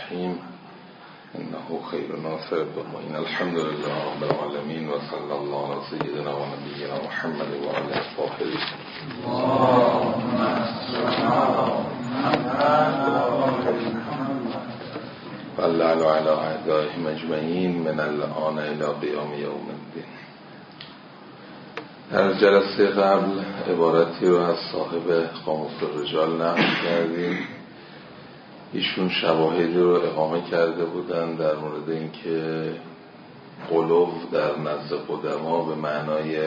الرحیم انه خیر ناصر المعین. الحمد لله رب العالمین و صلی الله علی سیدنا و نبینا محمد و علی اصحابه. واللعن علی اعدائهم اجمعین من الآن الی قیام یوم الدین. در جلسه قبل عبارتی رو از صاحب قاموس الرجال نقل کردیم. ایشون شواهدی رو اقامه کرده بودن در مورد اینکه غلو در نزد قدما به معنای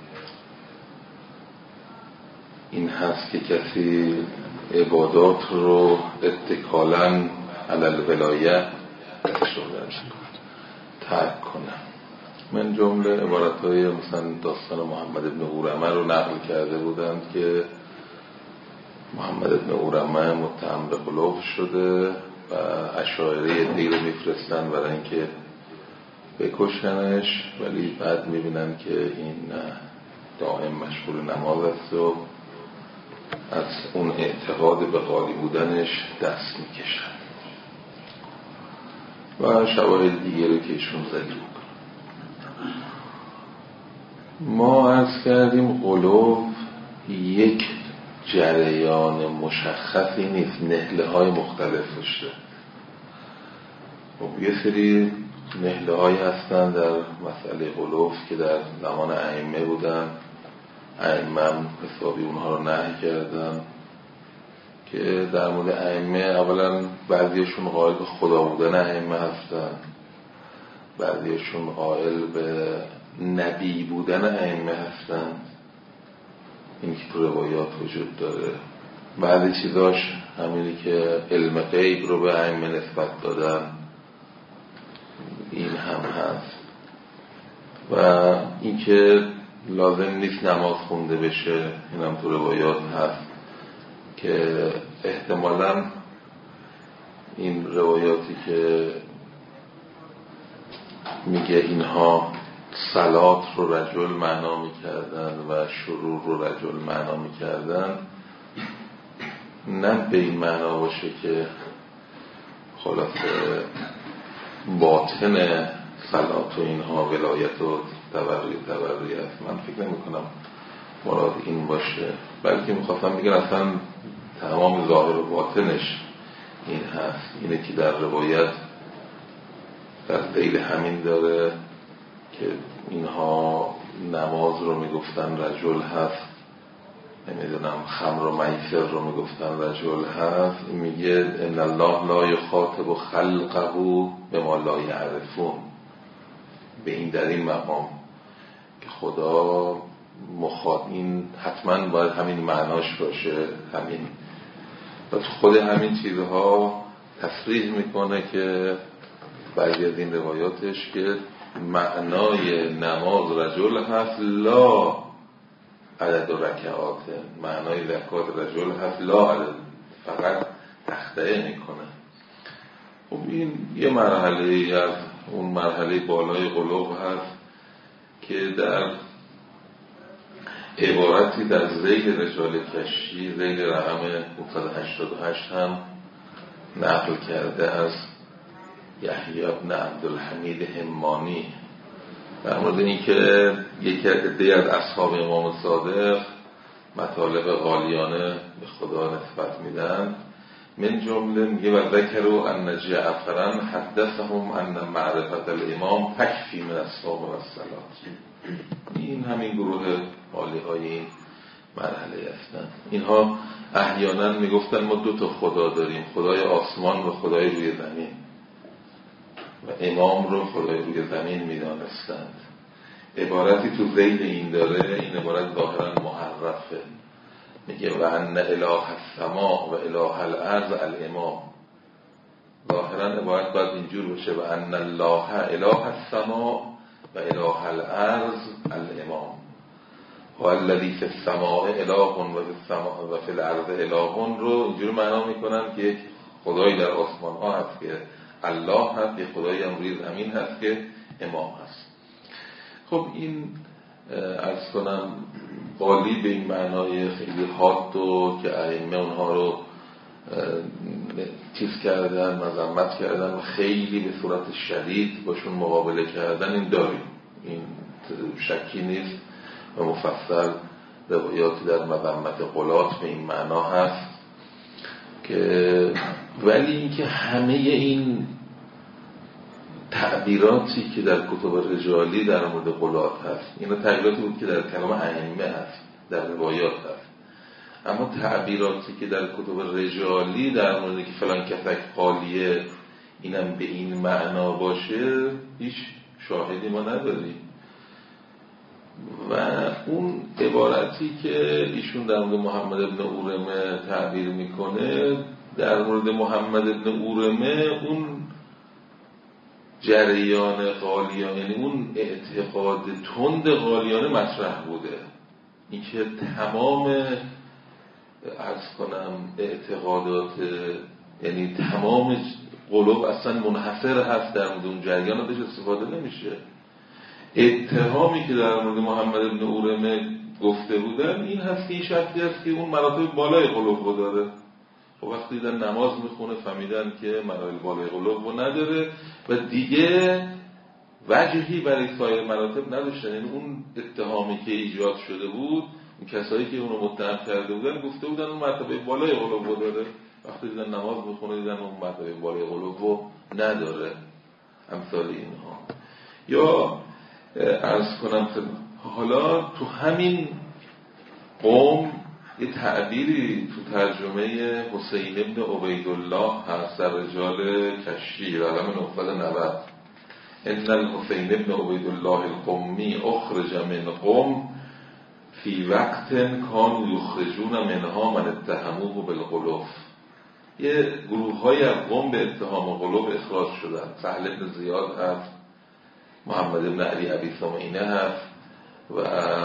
این هست که کسی عبادات رو اتکالاً علی الولایه ترک کنه. من جمله عبارتهای مثلا داستان محمد ابن اورمه رو نقل کرده بودند که محمد ابن اورمه متهم به غلو شده و اشاعره دی رو میفرستن برای اینکه بکشنش، ولی بعد میبینن که این دائم مشغول نماز است و از اون اعتقاد به غالی بودنش دست میکشن و شواهد دیگری که ایشون زدیم. ما عرض کردیم غلو یک جریان مشخصی نیست، نهله های مختلف داشته. یه سری نهله هایی هستن در مسئله غلو که در زمان ائمه بودن، ائمه هم حسابی اونها رو نهی کردن که در مورد ائمه اولا بعضیشون قائل به خدا بودن ائمه هستن، بعضیشون قائل به نبی بودن ائمه هستن، این که تو روایات وجود داره. بعضی چیزاش همینی که علم غیب رو به ائمه نسبت دادن، این هم هست. و این که لازم نیست نماز خونده بشه، این هم تو روایات هست که احتمالاً این روایاتی که میگه اینها صلات رو رجل معنا میکردن و شرور رو رجل معنا میکردن، نه به این معنا باشه که خلاصه باطن صلات و اینها ولایت و تبری است. من فکر نمی کنم مراد این باشه، بلکه میخواستم بگم اصلا تمام ظاهر و باطنش این هست. اینه که در روایت در ذیل همین داره که اینها نماز رو میگفتن رجل هست، نمیدونم خمر و میسر رو میگفتن رجل هست. میگه ان الله لا یخاطب خلقه بما لا یعرفون، به این در این مقام که خدا این حتما باید همین معناش باشه، همین و خود همین چیزها تصریح میکنه که بعضی از این روایاتش که معنای نماز رجل هست لا عدد و رکعات، معنای رکعات رجل هست لا عدد، فقط تخطئه میکنه. خب این یه مرحله از اون مرحله بالای غلو هست که در عبارتی در ذیل رجال کشی ذیل رقم 588 هم نقل کرده از یحیی بن عبدالحمید حمانی در مورد این که یکی عده از اصحاب امام صادق مطالب غالیانه به خدا نسبت میدن. من جمله میگه و ذکروا ان جعفرا حدثهم ان معرفت الامام تکفی من الصوم و الصلاة. این همین گروه عالی های این مرحله هستن. اینها احیانا میگفتن ما دو تا خدا داریم، خدای آسمان و خدای روی زمین، و امام رو خدای روی زمین میدانستند. عبارتی تو ذیل این داره، این عبارت ظاهرا محرفه، میگه و ان اله السماء و اله الارض الامام. ظاهرا عبارت باید اینجور باشه و ان الله اله السماء و اله الارض الامام و الذی فی السماء اله و فی الارض اله رو اینجور معنا میکنن که یک خدایی در آسمان ها هست که الله هست، یک خدایی هم روی زمین هست که امام هست. خب این عرض کنم قالی به این معنای خیلی حاد و که ائمه اونها رو چیز کردن، مذمت کردن و خیلی به صورت شدید باشون مقابله کردن، این داریم، این شکی نیست و مفصل روایاتی در مذمت غلات به این معنا هست که ولی اینکه همه این تعبیراتی که در کتب رجالی در مورد غلات هست، اینا تعبیراتی بود که در کلام ائمه هست، در روایات هست، اما تعبیراتی که در کتب رجالی در مورد که فلان کسک قالیه اینم به این معنا باشه هیچ شاهدی ما نداریم. و اون عبارتی که ایشون در مورد محمد ابن اورمه تعبیر میکنه، در مورد محمد ابن اورمه اون جریان قالیان، یعنی اون اعتقاد تند قالیانه مطرح بوده، اینکه تمام عرض کنم اعتقادات، یعنی تمام قلوب اصلا منحصر هست در مورد اون جریان، ازش استفاده نمیشه. اتهامی که در مورد محمد ابن اورمه گفته بودن این هست که این شخصی هست که اون مراتب بالای قلوب رو داره. خب وقتی دیدن نماز میخونه فهمیدن که مراتب بالای قلوب رو نداره و دیگه وجهی برای سایر مراتب نداشتن. یعنی اون اتهامی که ایجاد شده بود، اون کسایی که اونو متهم کرده بودن گفته بودن اون مرتبه بالای قلوب رو داره، وقتی دیدن نماز میخونه دیدن اون مرتبه بالای قلوب رو نداره. امثال اینها. یا عرض کنم حالا تو همین قوم یه تعبیری تو ترجمه حسین ابن عبیدالله هست در رجال کشی رقم 990: ان الحسین ابن عبیدالله القمی اخرج من قوم فی وقت کانوا یخرجون منها من اتهموه بالغلو. یه گروه های از قوم به اتهام غلو اخراج شدن. سهل ابن زیاد هست، محمد ابن علی ابی ثمینه هست و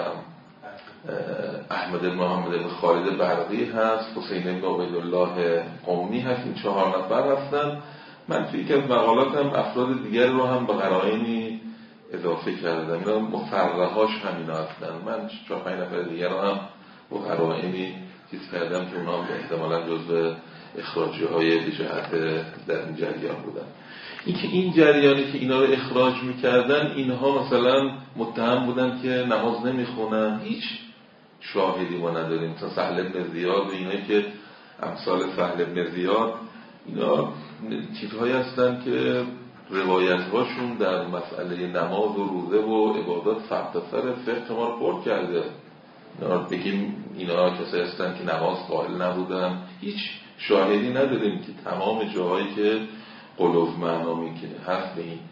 احمد ابن محمد ابن خالد برقی هست، حسین ابن عبیدالله قمی هست. این 4 نفر هستن. من توی یک از مقالاتم افراد دیگر رو هم به قرائنی اضافه کردم، اینا مفرهاش همینا هستن. من 4-5 نفر دیگر رو هم به قرائنی چیز کردم که اونا هم احتمالا جزو اخراجی های به جهت در این جریان بودن. اینکه این جریانی که اینا رو اخراج میکردن، اینها مثلا متهم بودن که نماز نمیخونن، هیچ شاهدی ما نداریم. مثلا سهل بن زیاد و اینایی که امثال سهل بن زیاد، اینا چیزهایی هستن که روایت‌هاشون در مسئله نماز و روزه و عبادات سرتاسر فقه ما رو پر کرده. بگیم اینا کسایی هستن که نماز قائل نبودن، هیچ شاهدی نداریم که تمام جاهایی که قلوب معنا میکنه هست به این.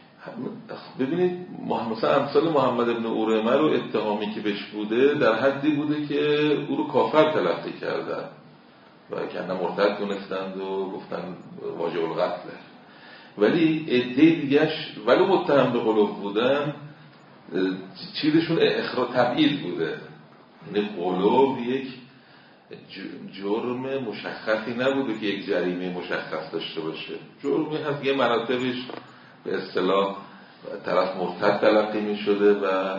ببینید مثلا امثال محمد ابن اورمه رو اتهامی که بهش بوده در حدی بوده که او رو کافر تلقی کردن و کنه مرتد دونستند و گفتن واجب القتله. ولی عده دیگه‌اش ولو متهم به قلوب بودن، چیزشون اخراج تبعید بوده. یعنی قلوب یک جرم مشخصی نبوده که یک جریمه مشخص داشته باشه. جرمی هست یه مراتبش به اصطلاح طرف مرتد تلقی می شده و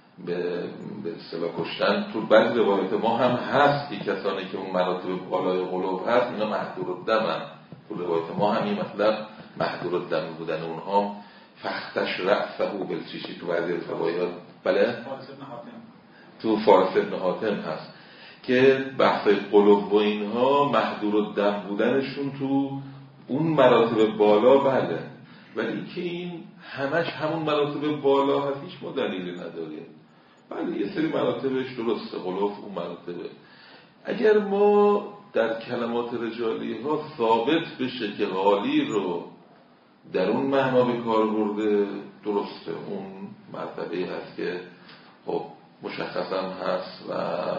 به اصطلاح کشتن. تو بعضی روایت ما هم هست که کسانی که اون مراتب بالای قلوب هست اینا محدور الدم. تو روایت ما هم این مطلب محدور الدم بودن اونها. فختش رأسه بالچیشی تو بعضی روایات، بله تو فارس ابن حاتم هست که بحث قلوب و اینها محدور الدم بودنشون تو اون مراتب بالا، بله، ولی که این همش همون مراتب بالا هست هیچ ما دلیلی نداریم. بله یه سری مراتبش درسته، قلوب اون مراتبه. اگر ما در کلمات رجالی ها ثابت بشه که غالی رو در اون معنا به کار برده، درسته، اون مرتبه هست که خب مشخص هم هست و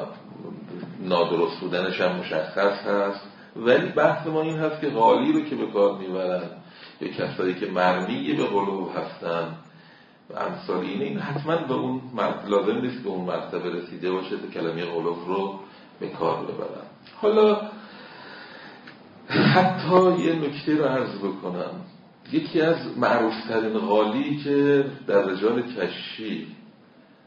نادرست بودنش هم مشخص هست. ولی بحث ما این هست که غالی رو که به کار میبرن یا کسایی که مرمی به قلوب هستن و امثال این حتما به اون لازم نیست که اون مرتبه رسیده باشه که کلمه قلوب رو به کار ببرن. حالا حتی یه نکته رو عرض بکنم. یکی از معروفترین غالی که در رجال کشی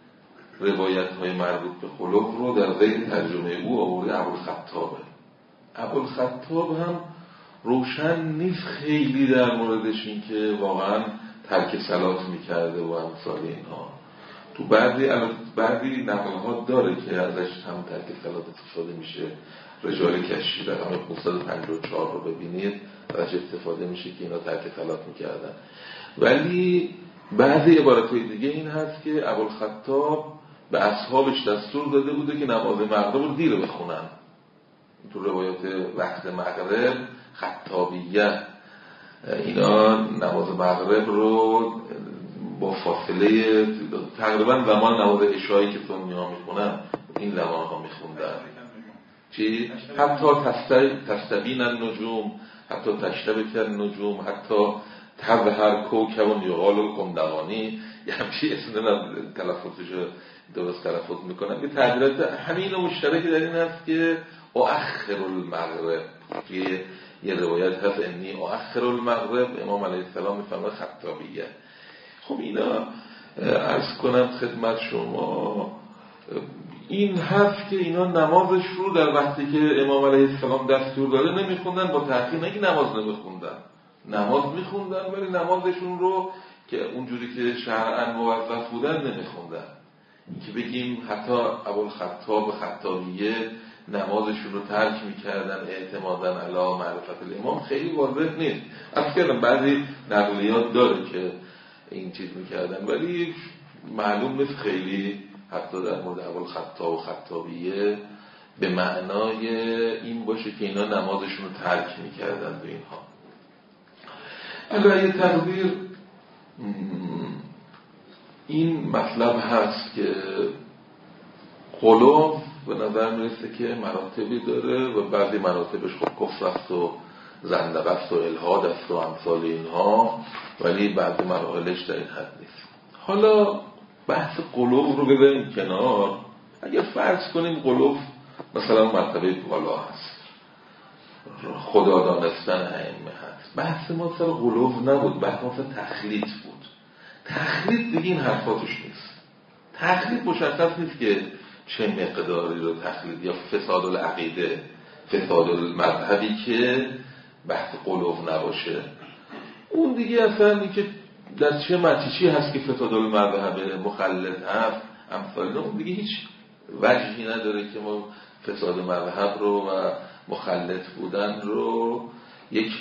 روایت های مربوط به قلوب رو در غیر ترجمه او آورده ابوالخطابه. ابوالخطاب هم روشن نیست خیلی در موردش این که واقعا ترک صلات میکرده و امثال اینها. تو بعضی نقل‌ها داره که ازش هم ترک صلات استفاده میشه. رجال کشی رقم 554 رو ببینید ازش استفاده میشه که اینا ترک صلات میکردن. ولی بعضی عبارت‌های دیگه این هست که ابوالخطاب به اصحابش دستور داده بوده که نماز مغرب رو دیر بخونن. تو روایات وقت مغرب خطابیه اینا نماز مغرب رو با فاصله تقریبا زمان نماز عشایی که سنی ها میخونن این زمان ها میخوندن. چی؟ حتی تستبین النجوم، حتی تشتبک النجوم، حتی تظهر کوکب یقال کندوانی، یه همچی اسم تلفظش درست تلفظ میکنن. یه تعبیرات همین مشترک در این هست که اؤخر المغرب. یه روایت هست انی اؤخر المغرب، امام علیه السلام میفرماید خطابیه. خب اینا عرض کنم خدمت شما این هست که اینا نمازش رو در وقتی که امام علیه السلام دستور داده نمیخوندن، با تأخیر نگی نماز نمیخوندن، نماز میخوندن ولی نمازشون رو که اونجوری که شرعاً موظف بودن نمیخوندن. این که بگیم حتی ابوالخطاب خطابیه نمازشون رو ترک میکردن اعتماداً علی معرفت الامام خیلی واضح نیست. اصلا بعضی نقلیات داره که این چیز میکردن ولی معلوم نیست خیلی حتی در مورد ابوالخطاب و خطابیه به معنای این باشه که اینا نمازشون رو ترک میکردن به اینها. علیه تقدیر این مطلب هست که غلو به نظر میرسه که مراتبی داره و بعضی مراتبش خب کفر است و زندقه است و الحاد است و امثال اینها، ولی بعضی مراحلش در این حد نیست. حالا بحث غلو رو بذاریم کنار. اگر فرض کنیم غلو مثلا مرتبه بالا هست، خدا دانستن ائمه هست، بحث ما سر غلو نبود، بحث ما سر تخلیط بود. تخلیط دیگه این حرفاتش نیست. تخلیط مشخص نیست که چه مقداری رو تخلیط، یا فساد العقیده، فساد المذهبی که بحث غلو نباشه. اون دیگه اصلا این که در چه مچیچی هست که فساد المذهب مخلط هست امثال اون دیگه هیچ وجهی نداره که ما فساد مذهب رو و مخلط بودن رو یک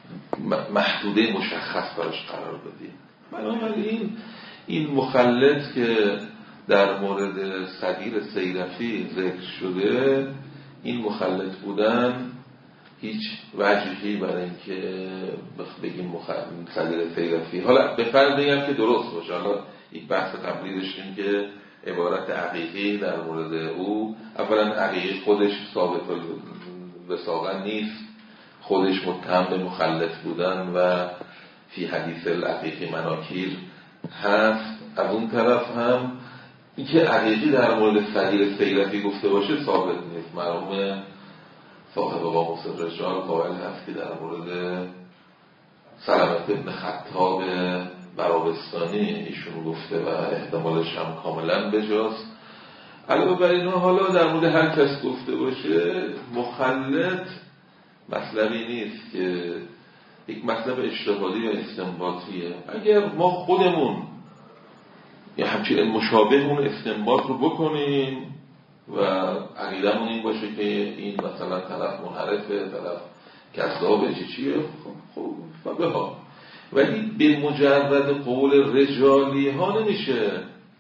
محدوده مشخص براش قرار بدیم. بنابراین این مخلط که در مورد صدیر سیرفی ذکر شده، این مخلط بودن هیچ وجهی برای اینکه بگیم صدیر سیرفی، حالا به فرض بگم که درست باشه، حالا یک بحث قبلی داشتیم که عبارت عقیقی در مورد او، اولا عقیقی خودش ثابت وثاقا نیست، خودش متهم به مخلط بودن و فی حدیث العقیقی مناکیر هست. از اون طرف هم اینکه عقیقی در مورد صدیر سیرفی گفته باشه ثابت نیست. مرحوم صاحب قاموس الرجال قائل هست که در مورد سلمة ابن خطاب برابستانی ایشون گفته و احتمالش هم کاملا بجاست. علاوه بر اینها حالا در مورد هر کس گفته باشه مخلط مطلبی نیست که یک مطلب اجتهادی یا استنباطیه. اگر ما خودمون یا همچین مشابه اون استنباط رو بکنیم و عقیدمون این باشه که این مثلا طرف منحرفه، طرف کذابه، چیه، خب بها، ولی به مجرد قول رجالی ها نمیشه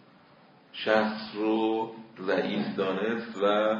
شخص رو ضعیف دانست و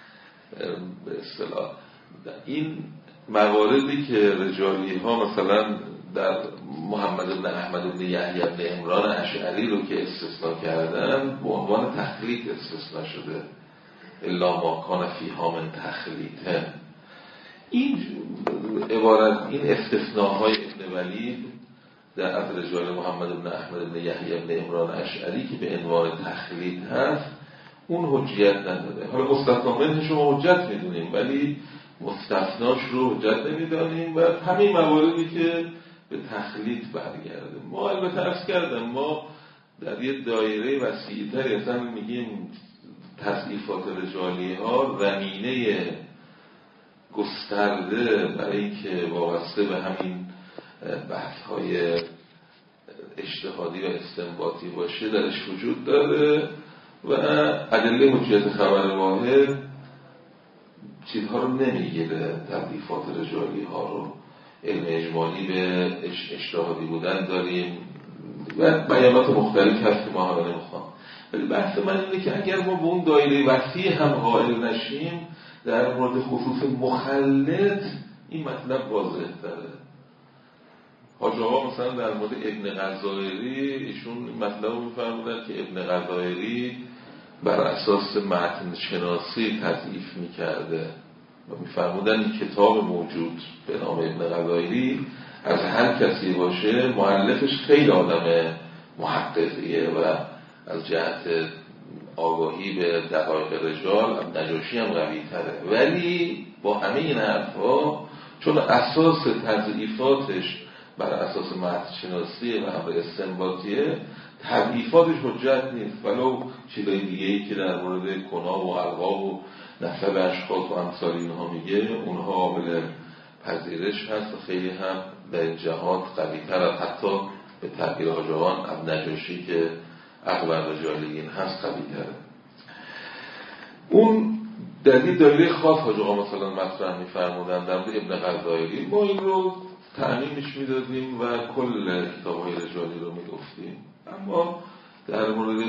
به اصطلاح این مواردی که رجالی ها مثلا در محمد بن احمد بن یحیی بن عمران اشعری رو که استثناء کردن به عنوان تخلیط استثناء شده، الا ما کان فیها من تخلیطه. این عبارت، این استثناءهای ابن ولید در از رجال محمد بن احمد بن یحیی بن عمران اشعری که به عنوان تخلیط هست اون حجیت نداره. حالا مستثنا منهش رو حجت میدونیم ولی مستثناش رو حجت نمیدانیم و همین مواردی که به تخلیط برگرده. ما البته عرض کردم ما در یه دایره وسیع‌تر اصلا میگیم تصنیفات رجالی ها زمینه گسترده برای اینکه وابسته به همین بحث‌های اجتهادی و استنباطی باشه درش وجود داره و ادله حجیت خبر واحد چیزها رو نمیگیره، تضعیفات رجالی ها رو. علم اجمالی به اجتهادی بودن داریم و بیانات مختلف هست که ما حالا نمیخوام، ولی بحث من اینه که اگر ما به اون دایره وسیع هم قائل نشیم در مورد خصوص مخلط این مطلب واضح تره. حاج آقا مثلا در مورد ابن غزائری ایشون مطلب رو میفرمودن که ابن غزائری بر اساس متن شناسی تضعیف میکرده و میفرمودن این کتاب موجود به نام ابن غزائری از هر کسی باشه مؤلفش خیلی آدم محققیه و از جهت آگاهی به دقایق رجال نجاشی هم قوی تره، ولی با همه این حرفا چون اساس تضعیفاتش بر اساس متن شناسی و امر استنباطیه تضعیفاتش حجت نیست، ولو چیزای دیگه‌ای که در مورد کناب و القاب و نسب اشخاص و امثال اینها میگه اونها قابل پذیرش هست و خیلی هم در این جهات قوی‌تر از حتی به تعبیر حاج آقا نجاشی که اغلب رجالیین هست قوی‌تره. اون در این دایره خاص حاج آقا مثلا مطرح می‌فرمودن در مورد ابن غزائری، ما این رو تعمیمش میدادیم و کل کتاب‌های رجالی رو میگفتیم، اما در مورد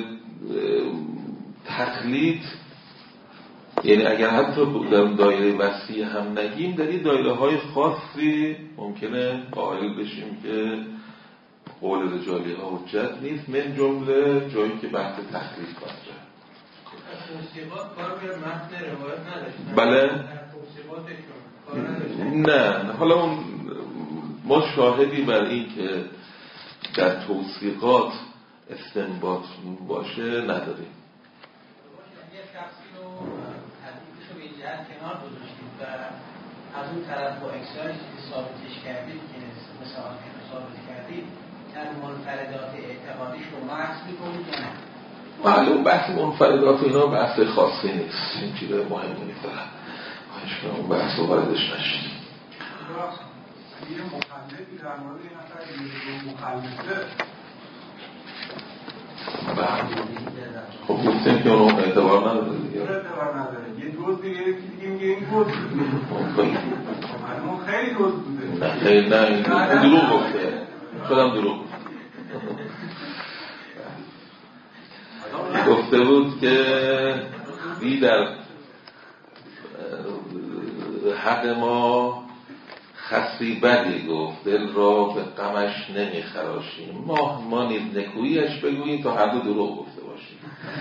تقلید یعنی اگر حتی در دایره وسیع هم نگیم در این دایره‌های خاصی ممکنه قائل بشیم که قول رجالی ها حجت نیست، من جمله جایی که بحث تقلید باشه. توصیقات کار به متن روایت نداشت. بله؟ نه حالا اون ما شاهدی بر این که در توصیقات استنباط باشه نداریم. یه شخصی رو تدریفش رو به این جهت کنار گذاشتید و از اون طرف با اکسایش که ثابتش کردید که مثل آنکه ثابت کردید در منفردات اعتقادیش رو مکس میکنید یا نه؟ معلوم بحث منفردات اینا بحث خاصی نیست، این چیز مهمی نیست دارم اون بحث رو واردش نشید. یه مخلطی در مورد این نفر مخلطه خب گفتیم که اون اعتبار نداره دیگه. اعتبار نداره. یه دوز دیگه دیگه میگه این دوز بوده. معلوم خیلی دوز بوده. نه خیلی نه این دروغ گفته. خودم دروغ گفته بود که بی در حق ما خسی بدی گفت، دل را به غمش نمی خراشیم، ما نیز نکوییش بگوییم تا هر دو دروغ گفته باشیم.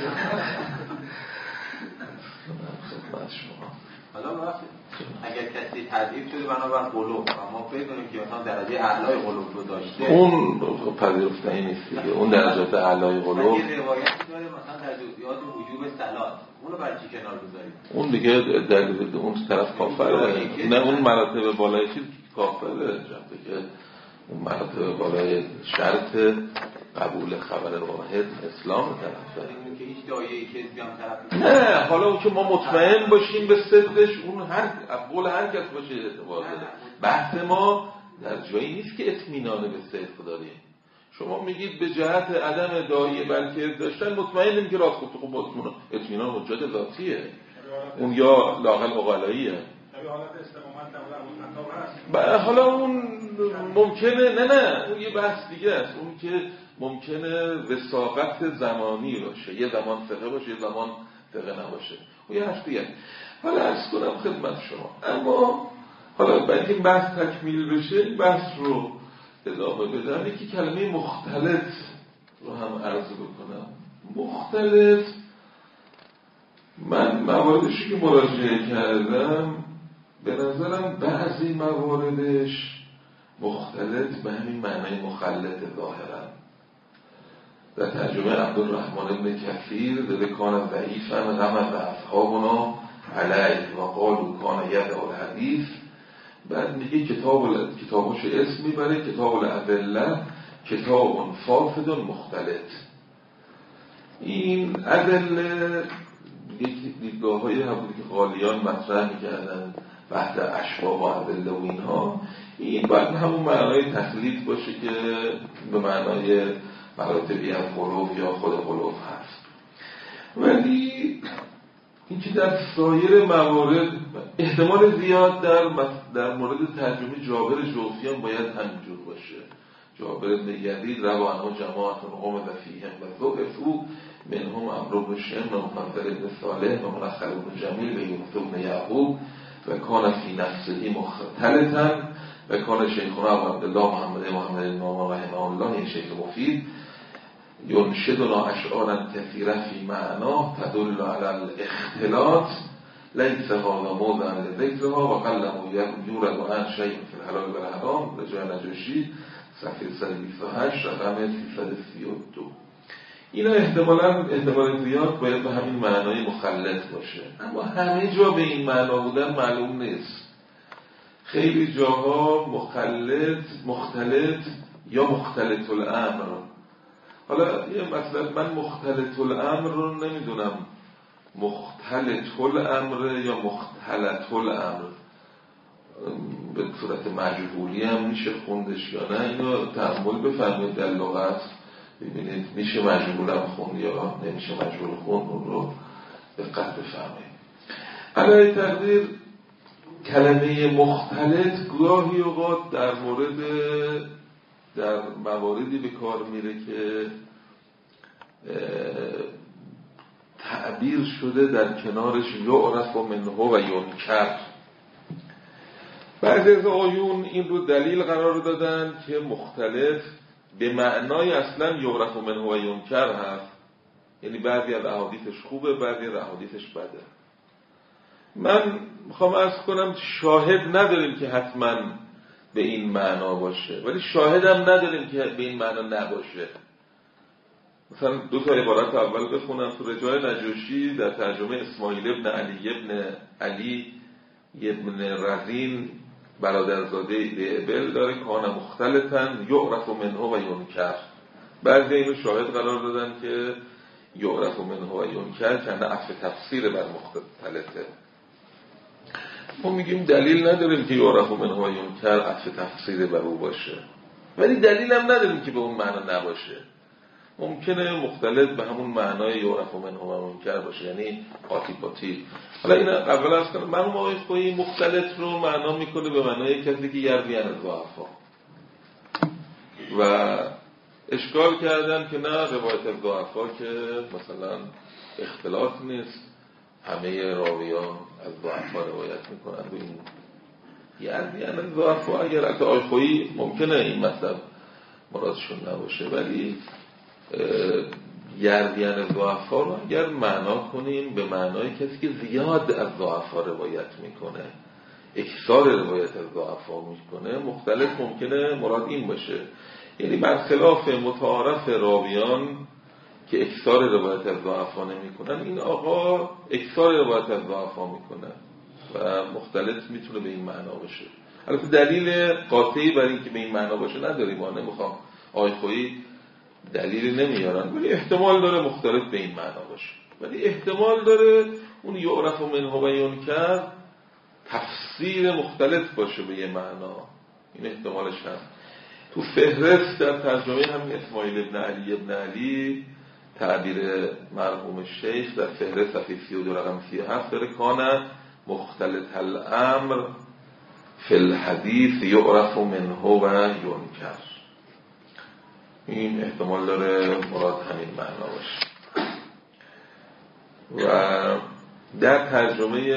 خدمت شما. حالا اگر کسی تضعیف شده بنابر قلوب اما بدونیم که مثلا درجه اعلای قلوب رو داشته، اون پذیرفتنی نیست دیگه. اون درجات اعلای قلوب یه روایتی داره مثلا در جزئیات وجوب صلات، اونو برای چی کنار بذاریم؟ اون دیگه در اون طرف کافره. نه اون مراتب بالای چیز کافره، جنبه که اون مراتب بالای شرط قبول خبر واحد اسلام طرف داره که هیچ دایه‌ای کذبی هم طرف نه. حالا اون که ما مطمئن باشیم به صدقش، اون هر قول هر کس باشه اعتبار داره. بحث ما در جایی نیست که اطمینان به صدق داریم. شما میگید به جهت عدم دایه بلکه داشتن مطمئنیم که راست گفته، خب اطمینان حجت ذاتیه، اون یا لااقل عقلاییه. حالا اون ممکنه نه اون یه بحث دیگه است، اون که ممکنه وثاقت زمانی باشه، یه زمان ثقه باشه یه زمان ثقه نباشه، اون یه حرف دیگه. حالا عرض کنم خدمت شما، اما حالا باید این بحث تکمیل بشه این بحث رو ادامه بدم. یکی کلمه مختلط رو هم عرض بکنم. مختلط من مواردشی که مراجعه کردم به نظرم بعضی مواردش مختلط به همین معنی مخلط ظاهرا. در ترجمه عبدالرحمن ابن کثیر دل کان ضعیفا غمز اصحابنا علیه و قالوا کان یدع الحدیث. بعد میگه کتابش اسم میبره کتاب الادله کتاب فاسد مختلط. این ادله یک دیدگاه های هم بودی که غالیان مطرح میکردن بحث اشباح و ادله و اینها، این باید همون معنای تقلید باشه که به معنای مراتبی از قلوب یا خود قلوب هست. ولی این که در سایر موارد احتمال زیاد در مورد ترجمه جابر جوفیان باید همینجور باشه. جابر بن یزید روى عنه جماعة قوم و فیهم و ضعفوا منهم عمرو بن شم و مفضل بن صالح و منخر بن جمیل و یونس بن یعقوب و کان فی نفسه مختلطا و کان شیخنا عبدالله محمد نامان رحمه الله، این شیخ مفید، ینشدنا اشعارا کثیره فی معناه تدل علی الاختلاط لیس هذا موضع لذکرها و قلم یورد و عن شیء فی الحلال و الحرام رجاء نجاشی صفحه 128 رقم 332. اینا احتمال زیاد باید به همین معنای مخلط باشه، اما همه جا به این معنا بودن معلوم نیست. خیلی جاها مختلط یا مختلط الامر. حالا یه مثلا من مختلط الامر رو نمیدونم مختلط الامر یا مختلط الامر به صورت مجهولی هم میشه خوندش یا نه، اینو تأمل بفرمایید در لغت ببینید میشه مجهول هم خوند یا نمیشه مجهول خوند، اون رو دقت بفرمایید. علاوه تقدیر کلمه مختلط گاهی اوقات در مواردی به کار میره که تعبیر شده در کنارش یعرف و منه و ینکر. بعضی از آیون این رو دلیل قرار دادن که مختلط به معنای اصلا یعرف و منه و ینکر هست، یعنی بعضی از احادیثش خوبه بعضی از احادیثش بده. من میخوام عرض کنم شاهد نداریم که حتما به این معنا باشه، ولی شاهد هم نداریم که به این معنا نباشه. مثلا دو تا عبارت اول بخونم تو رجاء نجاشی در ترجمه اسماعیل ابن علی ابن رزین برادرزاده ابل داره کان مختلطا یعرف منه و ینکر. بعضی اینو شاهد قرار دادن که یعرف منه و ینکر که عطف تفسیر بر مختلطه. ما میگیم دلیل نداریم که یعرف منه و ینکر عطف تفسیر بر او باشه، ولی دلیل هم نداریم که به اون معنا نباشه. ممکنه مختلط به همون معنای یعرف منه و ینکر باشه، یعنی قاطی. حالا این اول از کنم مرحوم آقای خویی مختلط رو معنا میکنه به معنای کسی که یروی عن الضعفا و اشکال کردن که نه روایت الضعفا که مثلا اختلاط نیست، همه راویان از ضعفا روایت میکنن و این یروی عن الضعفا. اگر حتی آقای خویی ممکنه این مطلب مرادشون نباشه، ولی یروی عن الضعفا رو اگر معنا کنیم به معنای کسی که زیاد از ضعفا روایت میکنه، اکثار روایت از ضعفا میکنه، مختلف ممکنه مراد این باشه، یعنی برخلاف متعارف راویان که اکثار روایت از ضعفا نمیکنن، این آقا اکثار روایت از ضعفا میکنه و مختلف میتونه به این معنا باشه. البته دلیل قاطعی برای اینکه به این معنا باشه نداریم، ما نمیخوام آقای خویی دلیلی نمیارن، ولی احتمال داره مختلف به این معنا باشه، ولی احتمال داره اون یعرف منه و ینکر تفسیر مختلف باشه به یه معنا، این احتمالش هست. تو فهرست در ترجمه همین اسماعیل ابن علی تعبیر مرحوم شیخ در فهرست صفحه 32 رقم 37 داره کان مختلط الامر فی الحدیث یعرف منه و ینکر. این احتمال داره مراد همین معنا باشه. و در ترجمه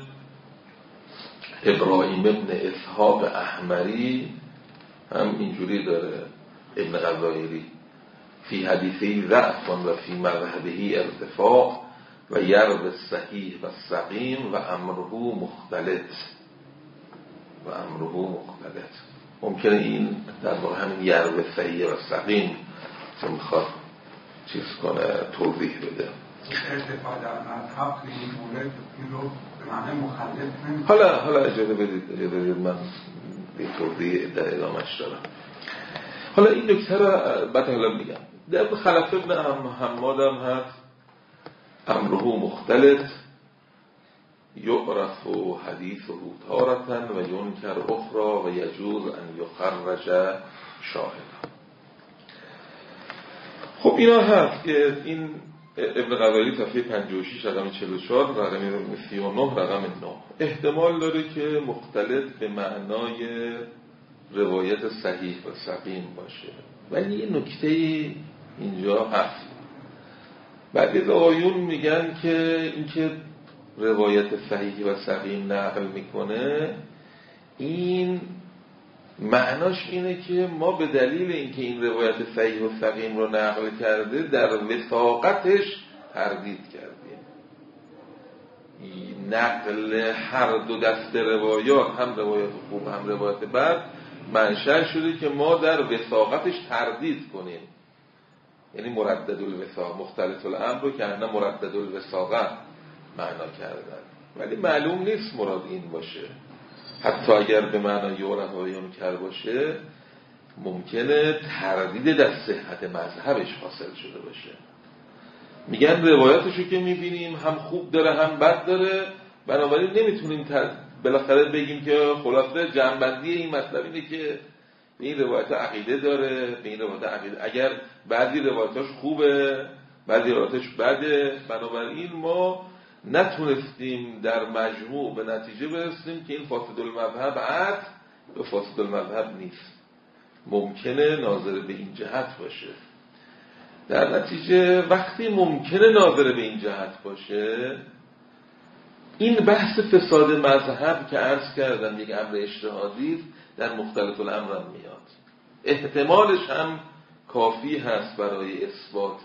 ابراهیم ابن اسحاق احمری هم اینجوری داره ابن غزایری فی حدیثی ضعف و فی مرحبهی ارتفاع و یرب صحیح و سقیم و امره مختلط. ممکنه این در واقع همین یرب صحیح و سقیم که میخواد چیز کنه توضیح بده. ارتفاع در مذهب که این مورد این رو به معنی مخلط نمیشه. حالا اجازه بدید من به توضیح در ادامهش دارم. حالا این نکته رو بعد حالا میگم. در خلف ابن حماد هم هست امره مختلط یعرف حدیثه تارة و ینکر اخرى و یجوز ان یخرج شاهدا. خب اینا هست که این ابن غزالی صفحه 56 رقم 44 رقم 39 رقم 9 احتمال داره که مختلط به معنای روایت صحیح و سقیم باشه. ولی یه نکته اینجا هست. بعضی از آقایون میگن که اینکه روایت صحیح و سقیم نقل میکنه این معناش اینه که ما به دلیل اینکه این روایت صحیح و سقیم رو نقل کرده در وثاقتش تردید کردیم. نقل هر دو دسته روایات، هم روایت خوب هم روایت بد، منشأ شده که ما در وثاقتش تردید کنیم. یعنی مردد الوثاق، مختلط الامر رو که نه مردد الوثاقه معنا کردن، ولی معلوم نیست مراد این باشه. حتی اگر به معنای یعرف و ینکر باشه ممکنه تردید در صحت مذهبش حاصل شده باشه. میگن روایاتشو که میبینیم هم خوب داره هم بد داره، بنابراین نمیتونیم بالاخره بگیم که خلاصه جنبندی این مطلب اینه که به این روایت عقیده داره، به این روایت عقیده. اگر بعضی روایتاش خوبه بعضی روایتاش بده، بنابراین ما نتونستیم در مجموع به نتیجه برسیم که این فاسد المذهب عد به فاسد المذهب نیست. ممکنه ناظر به این جهت باشه. در نتیجه وقتی ممکنه ناظر به این جهت باشه، این بحث فساد مذهب که عرض کردم یک امر اجتهادی در مختلط الامر هم میاد. احتمالش هم کافی هست برای اثبات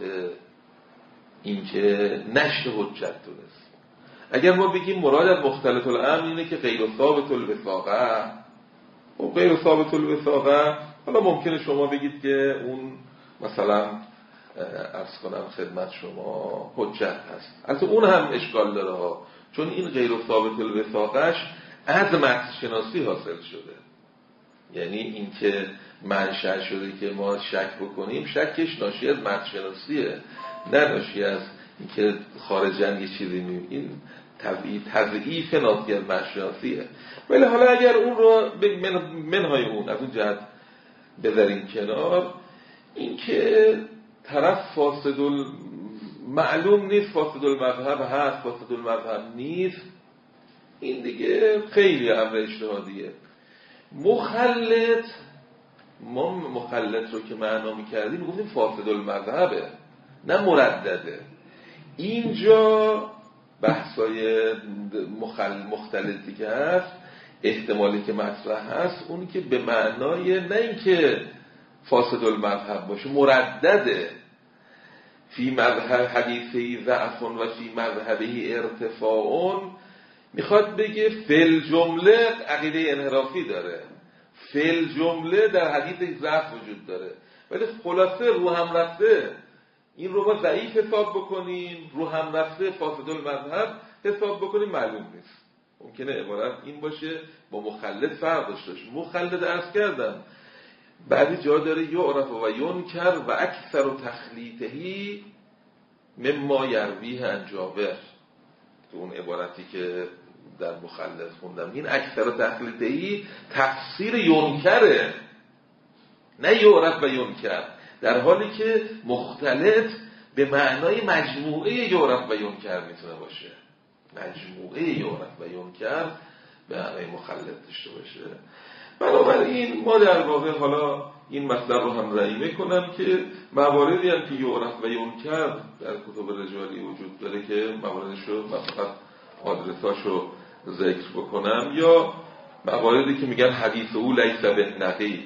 اینکه نشر حجت دونست. اگر ما بگیم مراد از مختلط الامر اینه که غیر ثابت الوثاقه، و غیر ثابت الوثاقه، حالا ممکنه شما بگید که اون مثلا عرض کنم خدمت شما حجت هست. البته اون هم اشکال داره ها، چون این غیر ثابت الوثاقش از متن شناسی حاصل شده. یعنی این که منشأ شده که ما شک بکنیم، شکش ناشی از متن شناسیه، نه ناشی از اینکه خارجن یه چیزی میبینیم. این تضعیف ناشی از متن شناسیه. ولی حالا اگر اون رو منهای اون از اون جهت بذاریم کنار، این که طرف فاسد معلوم نیست، فاسد المذهب هست فاسد المذهب نیست، این دیگه خیلی امر اجتهادیه. مخلط، ما مخلط رو که معنا می‌کردیم گفتیم فاسد المذهبه نه مردده. اینجا بحثای مختلطی که هست، احتمالی که مطرح هست اونی که به معنای نه اینکه فاسد المذهب باشه، مردده. فی مذهب حدیثی ضعف و فی مذهبی ارتفاع، میخواد بگه فل جمله عقیده انحرافی داره، فل جمله در حدیث ضعف وجود داره، ولی خلاصه رو هم رفته این رو ما ضعیف حساب بکنیم، رو هم رفته فاسد المذهب حساب بکنیم، معلوم نیست. ممکنه عبارت این باشه، با مخلط فرق داشته باشه. مخلط عرض کردم بعدی جا داره یعرف و ینکر و اکثر و تخلیطهی مما یرویه عن جابر. تو اون عبارتی که در مخلط خوندم، این اکثر و تخلیطهی تفسیر ینکره، نه یعرف و ینکر، در حالی که مختلط به معنای مجموعه یعرف و ینکر میتونه باشه. مجموعه یعرف و ینکر به معنای مخلط داشته باشه. بنابراین ما در واقع حالا این مطلب رو هم رعی کنم که مواردی هم که یعرف و ینکر در کتب رجالی وجود داره که مواردش رو فقط آدرساشو ذکر بکنم، یا مواردی که میگن حدیث او لیس به نقی.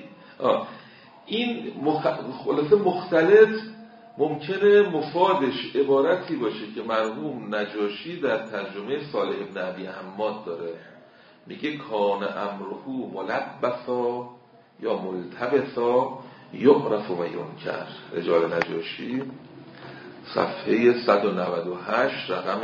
این خلاصه مختلط ممکنه مفادش عبارتی باشه که مرحوم نجاشی در ترجمه صالح ابن ابی حماد داره، میگه کان امره ملبسا یا ملتبسا یعرف و ینکر. رجال نجاشی صفحه 198 رقم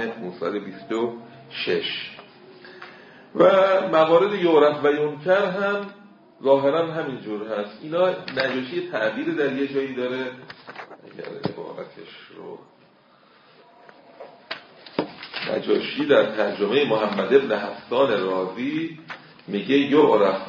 526. و موارد یعرف و ینکر هم ظاهرا همینجور هست. اینا نجاشی تعبیر در یه جایی داره، اگر عبارتش رو نجاشی در ترجمه محمد ابن حسان رازی میگه یعرف،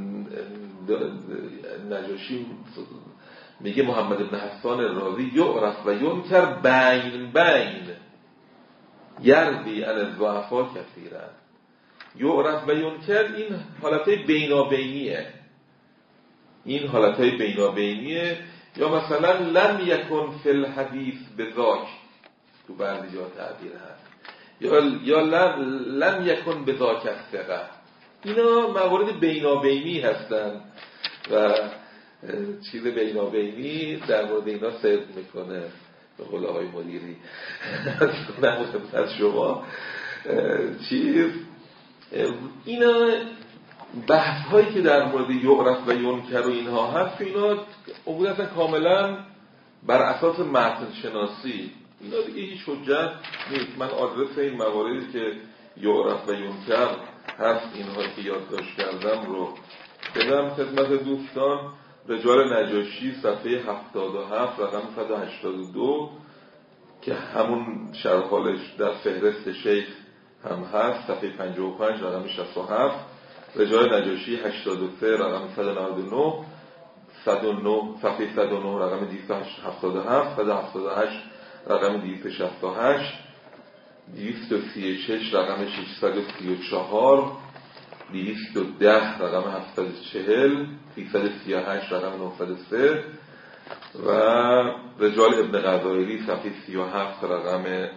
نجاشی میگه محمد ابن حسان رازی یعرف و ینکر بین بین یردی عن الضعفاء کثیرا. یعرف و ینکر این حالتهای بینابینیه، این حالتهای بینابینیه. یا مثلا لم یکن فی الحدیث بذاک، تو بعضی جا تعبیر هست، یا لم یکن بذاک الثقه. اینا موارد بینابینی هستن و چیز بینابینی در مورد اینا سرد میکنه به قول آقای مدیری از شما چیز. اینا بحث هایی که در مورد یعرف و ینکر و اینها هست، اینا عموما کاملا بر اساس متن شناسی، اینا دیگه هیچ حجت نیست. من آدرس این مواردی که یعرف و ینکر هست، اینها که یادداشت کردم رو بدم خدمت دوستان. رجال نجاشی صفحه 77 رقم 182 که همون شرحالش در فهرست شیخ هم هست، صفحه 55 رقم 67. رجال نجاشی 83 رقم 199 صفحه 109 رقم 277 178 رقم 268 236 رقم 634 210 رقم 740 338 رقم 903 و رجال ابن غزائری صفحه 37 رقم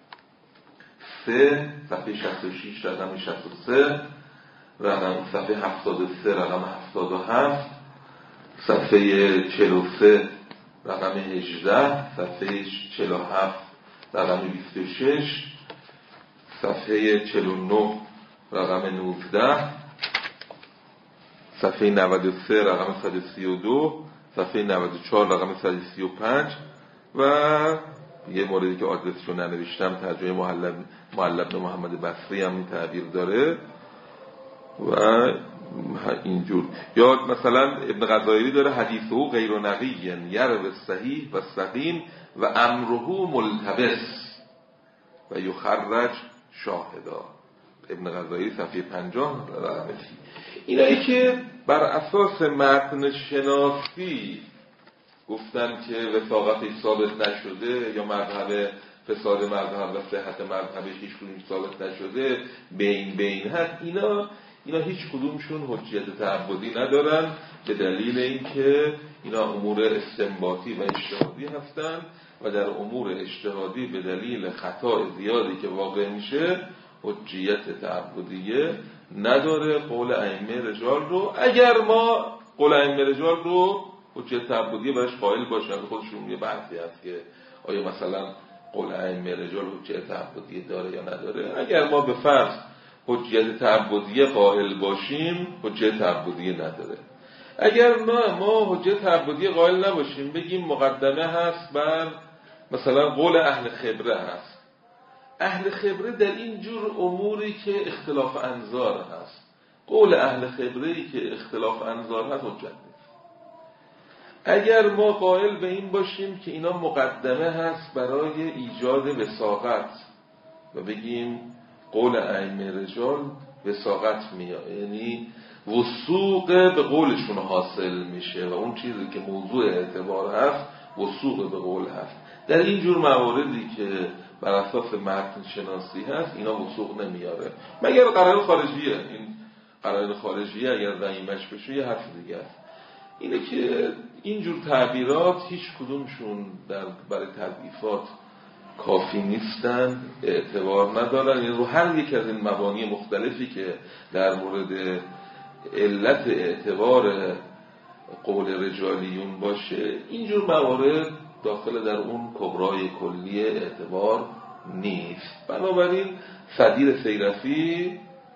3 صفحه 66 رقم 63 رقم صفحه 73 رقم 77 صفحه 43 رقم 18 صفحه 47 رقم 26 صفحه 49 رقم 19 صفحه 93 رقم 132 صفحه 94 رقم 135 و یه موردی که آدرسش رو ننوشتم، ترجمه معلب محمد بصری هم این تعبیر داره و اینجور. یا مثلا ابن غزائری داره حدیثه غیر نقی یرو صحیح و سقیم و امره ملتبس و یخرج شاهدا. ابن غزائری صفحه 50 رقم 30. اینایی که بر اساس متن شناسی گفتن که وثاقتش ثابت نشده یا مذهب فساد مذهب و صحت مذهبش هیچ کدوم ثابت نشده، بین هست، اینا هیچ کدومشون حجیت تعبدی ندارن به دلیل اینکه اینا امور استنباطی و اجتهادی هستن و در امور اجتهادی به دلیل خطا زیادی که واقع میشه حجیت تعبدیه نداره. قول ائمه رجال رو اگر ما قول ائمه رجال رو حجیت تعبدی براش قائل باشن، خودشون یه بحثی هست که آیا مثلا قول ائمه رجال حجیت تعبدی داره یا نداره. اگر ما به فرض حجیت تعبدی قائل باشیم، حجیت تعبدی نداره. اگر ما حجیت تعبدی قائل نباشیم، بگیم مقدمه هست بر مثلا قول اهل خبره هست، اهل خبره در این جور اموری که اختلاف انظار هست، قول اهل خبره‌ای که اختلاف انظار هست حجت نیست. اگر ما قائل به این باشیم که اینا مقدمه هست برای ایجاد وثاقت و بگیم قول ائمه رجال وثاقت میاد، یعنی وثوق به قولشون حاصل میشه و اون چیزی که موضوع اعتبار هست وثوق به قول هست، در این جور مواردی که بر اساس متن شناسی هست اینا وثوق نمیاره مگر قرائن خارجیه. این قرائن خارجیه اگر ضعیفش بشه یه حرف دیگه است. اینه که اینجور تعبیرات هیچ کدومشون برای تضعیفات کافی نیستن، اعتبار ندارن. یعنی رو هر یک از این مبانی مختلفی که در مورد علت اعتبار قول رجالیون باشه، اینجور موارد داخل در اون کبرای کلی اعتبار نیست. بنابراین صدیر سیرفی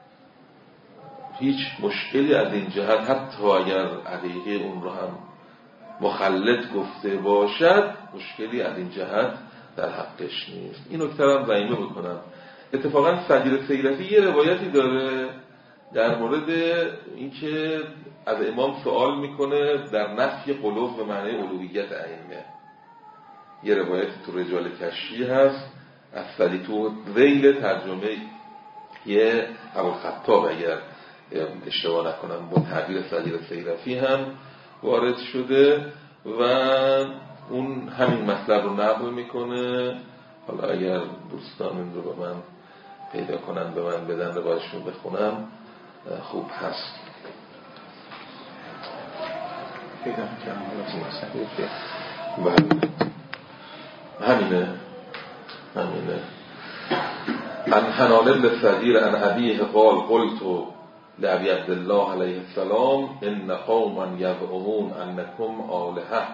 هیچ مشکلی از این جهت، حتی اگر علیه اون رو هم مخلط گفته باشد، مشکلی از این جهت در حقش نیست. این نکته هم ضمیمه بکنم. اتفاقا صدیر سیرفی یه روایتی داره در مورد اینکه از امام سوال میکنه در نفی قلوب به معنی الوهیت ائمه. یه روایت تو رجال کشی هست اصلی تو ذیل ترجمه یه ابوالخطاب اگر اشتباه نکنم با تعبیر صدیر سیرفی هم وارد شده و اون همین مطلب رو نقل میکنه. حالا اگر دوستان این رو به من پیدا کنن به من بدن روایشون بخونم خوب هست. همینه عن حنان بن صدیر عن ابیه قال قلت لأبی عبدالله علیه السلام ان قوما یزعمون انکم آلهة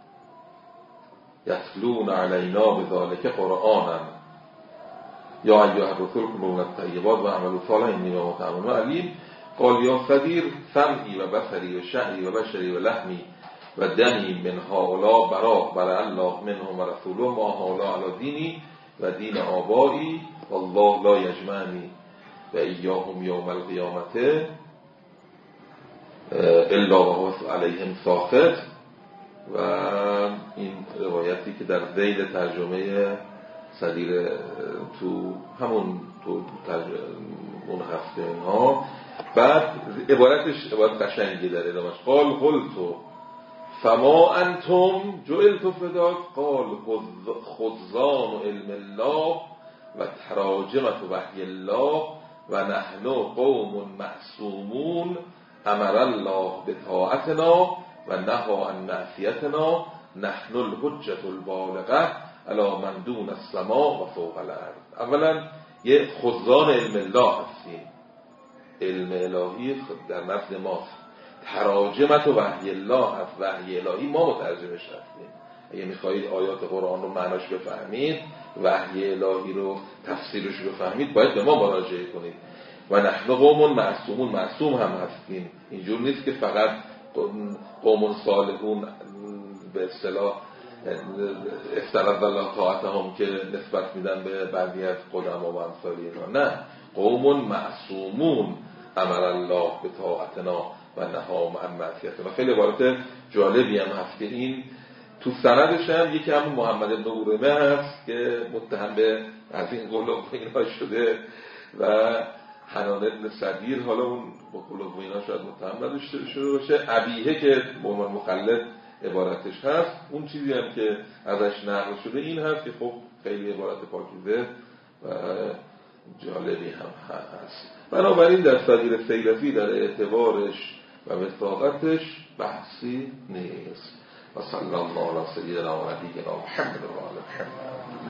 یتلون علینا بذلک قرآنا یا ایها الرسول کلوا من الطیبات و اعملوا صالحا انی بما تعملون علیم. قال یا صدیر سمعی و بصری و شعری و بشری و لحمی و دمی من هؤلاء برا الله منهم و رسوله ما هؤلاء علی دینی و دین آبایی والله لا یجمعنی و ایاهم یوم القیامت الا و هو علیهم ساخط. و این روایتی که در ذیل ترجمه صدیر تو همون تو اون هفته اینها بعد عبارتش عبارت قشنگی داره ادامش. قال قلت فما انتم جعلت فداک قال خذان علم الله و تراجمت وحی الله و نحن قوم معصومون امر الله بطاعتنا و نهى عن معصیتنا نحن الحجة البالغة علی من دون السماء و فوق الارض. اولا یه خذان علم الله هستیم، علم الهی در نزد ماست. تراجمت و وحی الله هست، وحی الهی ما مترجمش هستیم. اگه میخواهید آیات قرآن رو معناش بفهمید، وحی الهی رو تفسیرش بفهمید، باید به ما مراجعه کنید. و نحن قوم معصومون، معصوم هم هستیم. اینجور نیست که فقط قوم صالحون به اصطلاح افترض الله طاعتهم که نسبت میدن به بعضی از قدما و امثال اینا. نه، قوم معصومون امر الله به طاعتنا و نهی عن معصیتنا. خیلی عبارت جالبی هم هست که این تو سندش هم یکی همون محمد بن اورمه هست که متهم به از این قلوب اینا شده و حنان بن صدیر حالا اون با قلوب اینا شاید متهم نداشته شده باشه. ابیه که به عنوان مخلد عبارتش هست. اون چیزی هم که ازش نقل شده این هست که خب خیلی عبارت پاکیزه و جالبی هم هست. بنابراین در صدیر سیرفی در اعتبارش و وثاقتش بحثی نیست. و صلی الله علی سیدنا و نبینا محمد و آله محمد.